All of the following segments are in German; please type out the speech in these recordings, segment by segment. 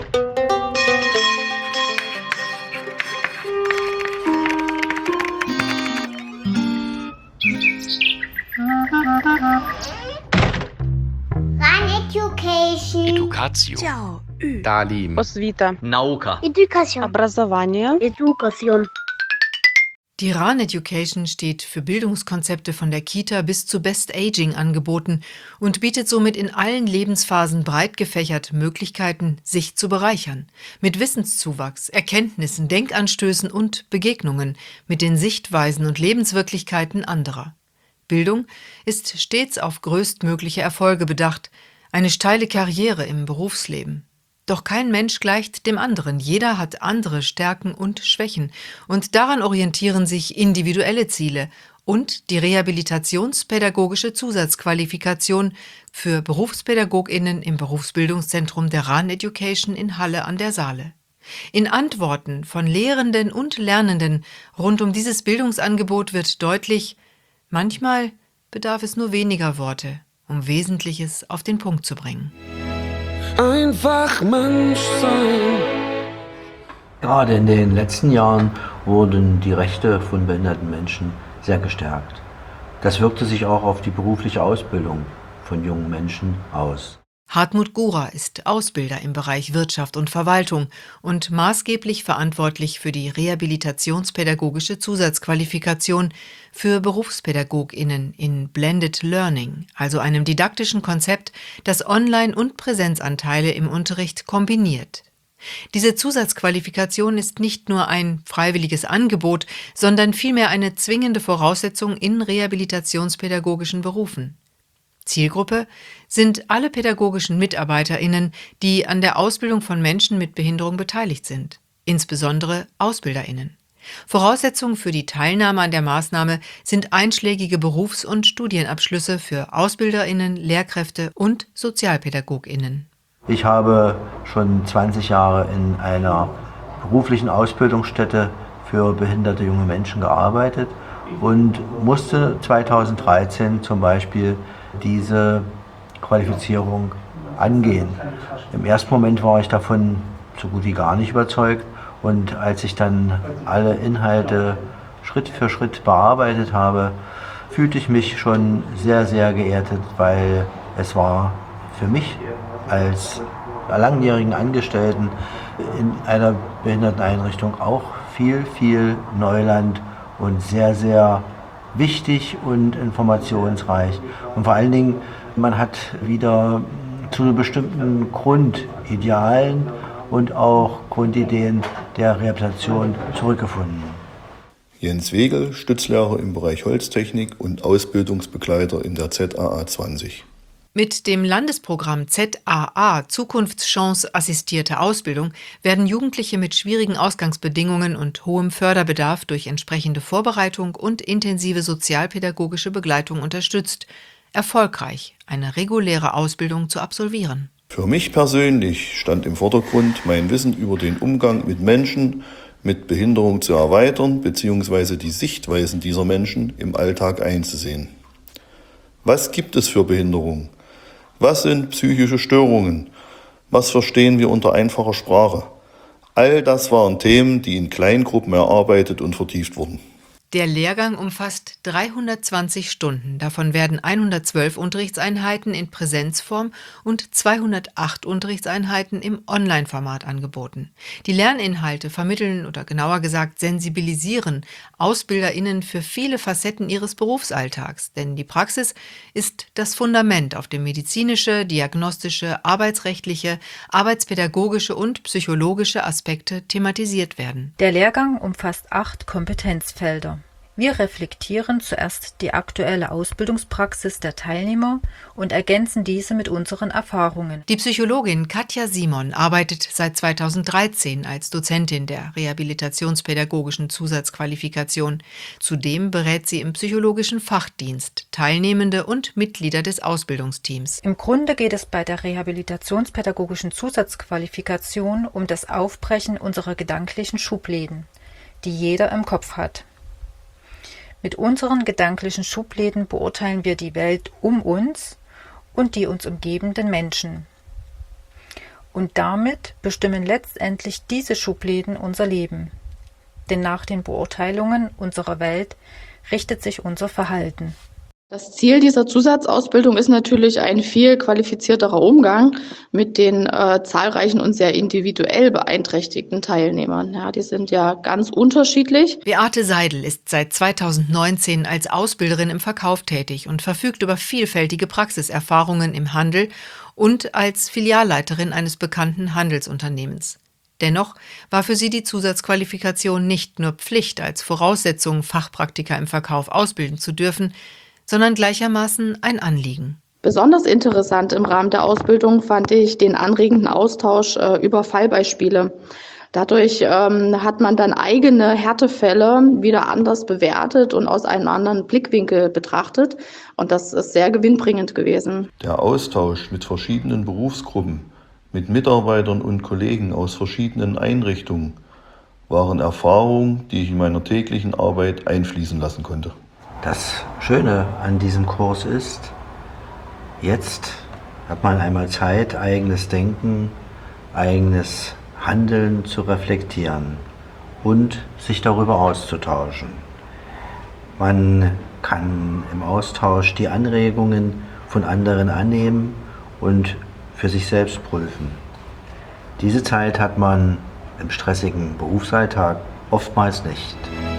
Education. Educatio. Talim. Освіта. Nauka. Education. Образование. Education. Die RAN Education steht für Bildungskonzepte von der Kita bis zu Best Aging angeboten und bietet somit in allen Lebensphasen breit gefächert Möglichkeiten, sich zu bereichern. Mit Wissenszuwachs, Erkenntnissen, Denkanstößen und Begegnungen mit den Sichtweisen und Lebenswirklichkeiten anderer. Bildung ist stets auf größtmögliche Erfolge bedacht, eine steile Karriere im Berufsleben. Doch kein Mensch gleicht dem anderen. Jeder hat andere Stärken und Schwächen. Und daran orientieren sich individuelle Ziele und die rehabilitationspädagogische Zusatzqualifikation für BerufspädagogInnen im Berufsbildungszentrum der RAN Education in Halle an der Saale. In Antworten von Lehrenden und Lernenden rund um dieses Bildungsangebot wird deutlich, manchmal bedarf es nur weniger Worte, um Wesentliches auf den Punkt zu bringen. Einfach Mensch sein. Gerade in den letzten Jahren wurden die Rechte von behinderten Menschen sehr gestärkt. Das wirkte sich auch auf die berufliche Ausbildung von jungen Menschen aus. Hartmut Gurer ist Ausbilder im Bereich Wirtschaft und Verwaltung und maßgeblich verantwortlich für die rehabilitationspädagogische Zusatzqualifikation für BerufspädagogInnen in Blended Learning, also einem didaktischen Konzept, das Online- und Präsenzanteile im Unterricht kombiniert. Diese Zusatzqualifikation ist nicht nur ein freiwilliges Angebot, sondern vielmehr eine zwingende Voraussetzung in rehabilitationspädagogischen Berufen. Zielgruppe sind alle pädagogischen MitarbeiterInnen, die an der Ausbildung von Menschen mit Behinderung beteiligt sind, insbesondere AusbilderInnen. Voraussetzung für die Teilnahme an der Maßnahme sind einschlägige Berufs- und Studienabschlüsse für AusbilderInnen, Lehrkräfte und SozialpädagogInnen. Ich habe schon 20 Jahre in einer beruflichen Ausbildungsstätte für behinderte junge Menschen gearbeitet und musste 2013 zum Beispiel diese Qualifizierung angehen. Im ersten Moment war ich davon so gut wie gar nicht überzeugt und als ich dann alle Inhalte Schritt für Schritt bearbeitet habe, fühlte ich mich schon sehr, sehr geehrt, weil es war für mich als langjährigen Angestellten in einer Behinderteneinrichtung auch viel, viel Neuland und sehr, sehr wichtig und informationsreich. Und vor allen Dingen, man hat wieder zu bestimmten Grundidealen und auch Grundideen der Rehabilitation zurückgefunden. Jens Wegel, Stützlehrer im Bereich Holztechnik und Ausbildungsbegleiter in der ZAA 20. Mit dem Landesprogramm ZAA Zukunftschance assistierte Ausbildung werden Jugendliche mit schwierigen Ausgangsbedingungen und hohem Förderbedarf durch entsprechende Vorbereitung und intensive sozialpädagogische Begleitung unterstützt, erfolgreich eine reguläre Ausbildung zu absolvieren. Für mich persönlich stand im Vordergrund, mein Wissen über den Umgang mit Menschen mit Behinderung zu erweitern bzw. die Sichtweisen dieser Menschen im Alltag einzusehen. Was gibt es für Behinderungen? Was sind psychische Störungen? Was verstehen wir unter einfacher Sprache? All das waren Themen, die in Kleingruppen erarbeitet und vertieft wurden. Der Lehrgang umfasst 320 Stunden. Davon werden 112 Unterrichtseinheiten in Präsenzform und 208 Unterrichtseinheiten im Online-Format angeboten. Die Lerninhalte vermitteln oder genauer gesagt sensibilisieren AusbilderInnen für viele Facetten ihres Berufsalltags. Denn die Praxis ist das Fundament, auf dem medizinische, diagnostische, arbeitsrechtliche, arbeitspädagogische und psychologische Aspekte thematisiert werden. Der Lehrgang umfasst 8 Kompetenzfelder. Wir reflektieren zuerst die aktuelle Ausbildungspraxis der Teilnehmer und ergänzen diese mit unseren Erfahrungen. Die Psychologin Katja Simon arbeitet seit 2013 als Dozentin der rehabilitationspädagogischen Zusatzqualifikation. Zudem berät sie im psychologischen Fachdienst Teilnehmende und Mitglieder des Ausbildungsteams. Im Grunde geht es bei der rehabilitationspädagogischen Zusatzqualifikation um das Aufbrechen unserer gedanklichen Schubläden, die jeder im Kopf hat. Mit unseren gedanklichen Schubläden beurteilen wir die Welt um uns und die uns umgebenden Menschen. Und damit bestimmen letztendlich diese Schubläden unser Leben. Denn nach den Beurteilungen unserer Welt richtet sich unser Verhalten. Das Ziel dieser Zusatzausbildung ist natürlich ein viel qualifizierterer Umgang mit den zahlreichen und sehr individuell beeinträchtigten Teilnehmern. Ja, die sind ja ganz unterschiedlich. Beate Seidel ist seit 2019 als Ausbilderin im Verkauf tätig und verfügt über vielfältige Praxiserfahrungen im Handel und als Filialleiterin eines bekannten Handelsunternehmens. Dennoch war für sie die Zusatzqualifikation nicht nur Pflicht als Voraussetzung, Fachpraktiker im Verkauf ausbilden zu dürfen, sondern gleichermaßen ein Anliegen. Besonders interessant im Rahmen der Ausbildung fand ich den anregenden Austausch über Fallbeispiele. Dadurch hat man dann eigene Härtefälle wieder anders bewertet und aus einem anderen Blickwinkel betrachtet. Und das ist sehr gewinnbringend gewesen. Der Austausch mit verschiedenen Berufsgruppen, mit Mitarbeitern und Kollegen aus verschiedenen Einrichtungen waren Erfahrungen, die ich in meiner täglichen Arbeit einfließen lassen konnte. Das Schöne an diesem Kurs ist, jetzt hat man einmal Zeit, eigenes Denken, eigenes Handeln zu reflektieren und sich darüber auszutauschen. Man kann im Austausch die Anregungen von anderen annehmen und für sich selbst prüfen. Diese Zeit hat man im stressigen Berufsalltag oftmals nicht.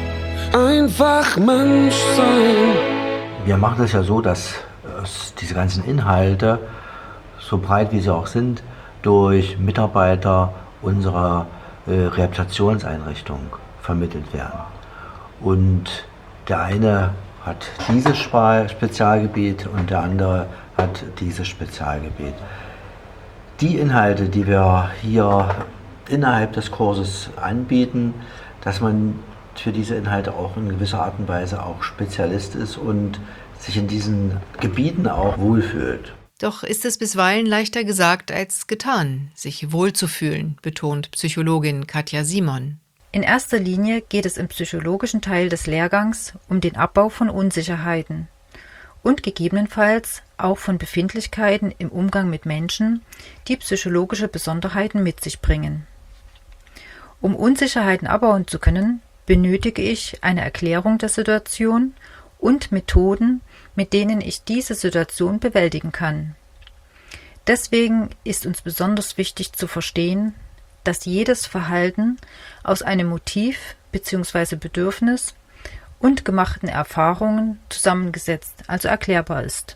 Einfach Mensch sein. Wir machen es ja so, dass diese ganzen Inhalte, so breit wie sie auch sind, durch Mitarbeiter unserer Rehabilitationseinrichtung vermittelt werden. Und der eine hat dieses Spezialgebiet und der andere hat dieses Spezialgebiet. Die Inhalte, die wir hier innerhalb des Kurses anbieten, dass man für diese Inhalte auch in gewisser Art und Weise auch Spezialist ist und sich in diesen Gebieten auch wohlfühlt. Doch ist es bisweilen leichter gesagt als getan, sich wohlzufühlen, betont Psychologin Katja Simon. In erster Linie geht es im psychologischen Teil des Lehrgangs um den Abbau von Unsicherheiten und gegebenenfalls auch von Befindlichkeiten im Umgang mit Menschen, die psychologische Besonderheiten mit sich bringen. Um Unsicherheiten abbauen zu können, benötige ich eine Erklärung der Situation und Methoden, mit denen ich diese Situation bewältigen kann. Deswegen ist uns besonders wichtig zu verstehen, dass jedes Verhalten aus einem Motiv bzw. Bedürfnis und gemachten Erfahrungen zusammengesetzt, also erklärbar ist.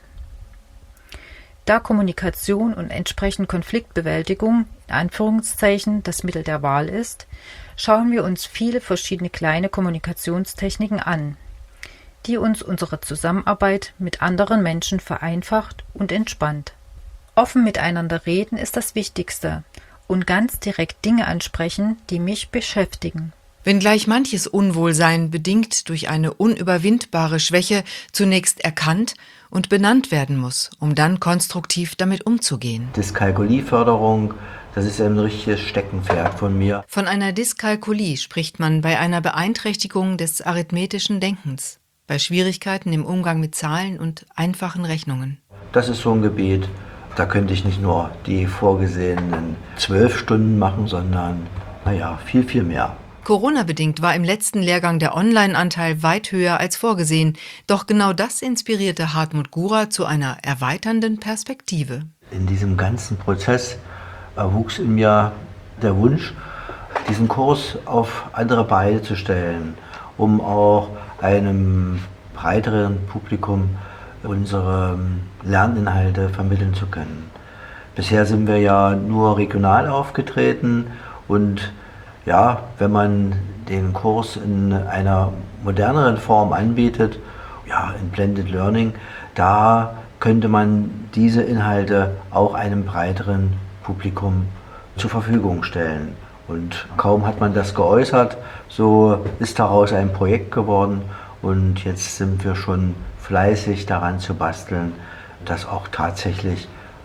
Da Kommunikation und entsprechend Konfliktbewältigung in Anführungszeichen das Mittel der Wahl ist, schauen wir uns viele verschiedene kleine Kommunikationstechniken an, die uns unsere Zusammenarbeit mit anderen Menschen vereinfacht und entspannt. Offen miteinander reden ist das Wichtigste und ganz direkt Dinge ansprechen, die mich beschäftigen. Wenngleich manches Unwohlsein bedingt durch eine unüberwindbare Schwäche zunächst erkannt und benannt werden muss, um dann konstruktiv damit umzugehen. Dyskalkulieförderung, das ist ein richtiges Steckenpferd von mir. Von einer Dyskalkulie spricht man bei einer Beeinträchtigung des arithmetischen Denkens, bei Schwierigkeiten im Umgang mit Zahlen und einfachen Rechnungen. Das ist so ein Gebiet, da könnte ich nicht nur die vorgesehenen 12 Stunden machen, sondern viel, viel mehr. Corona-bedingt war im letzten Lehrgang der Online-Anteil weit höher als vorgesehen. Doch genau das inspirierte Hartmut Gurer zu einer erweiternden Perspektive. In diesem ganzen Prozess erwuchs in mir der Wunsch, diesen Kurs auf andere Beine zu stellen, um auch einem breiteren Publikum unsere Lerninhalte vermitteln zu können. Bisher sind wir ja nur regional aufgetreten und wenn man den Kurs in einer moderneren Form anbietet, in Blended Learning, da könnte man diese Inhalte auch einem breiteren Publikum zur Verfügung stellen. Und kaum hat man das geäußert, so ist daraus ein Projekt geworden und jetzt sind wir schon fleißig daran zu basteln, das auch tatsächlich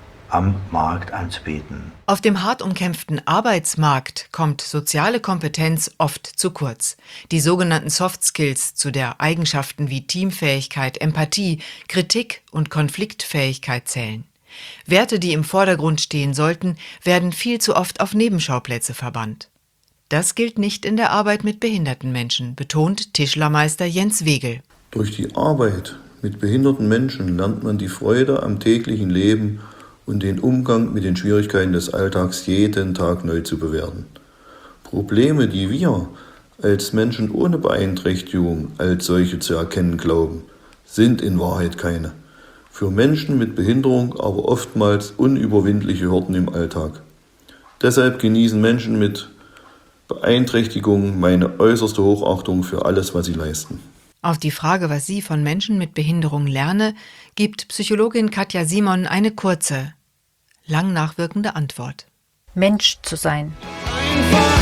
am Markt anzubieten. Auf dem hart umkämpften Arbeitsmarkt kommt soziale Kompetenz oft zu kurz. Die sogenannten Soft Skills, zu der Eigenschaften wie Teamfähigkeit, Empathie, Kritik und Konfliktfähigkeit zählen. Werte, die im Vordergrund stehen sollten, werden viel zu oft auf Nebenschauplätze verbannt. Das gilt nicht in der Arbeit mit behinderten Menschen, betont Tischlermeister Jens Wegel. Durch die Arbeit mit behinderten Menschen lernt man die Freude am täglichen Leben und den Umgang mit den Schwierigkeiten des Alltags jeden Tag neu zu bewerten. Probleme, die wir als Menschen ohne Beeinträchtigung als solche zu erkennen glauben, sind in Wahrheit keine. Für Menschen mit Behinderung aber oftmals unüberwindliche Hürden im Alltag. Deshalb genießen Menschen mit Beeinträchtigung meine äußerste Hochachtung für alles, was sie leisten. Auf die Frage, was sie von Menschen mit Behinderung lerne, gibt Psychologin Katja Simon eine kurze, lang nachwirkende Antwort. Mensch zu sein. Einfach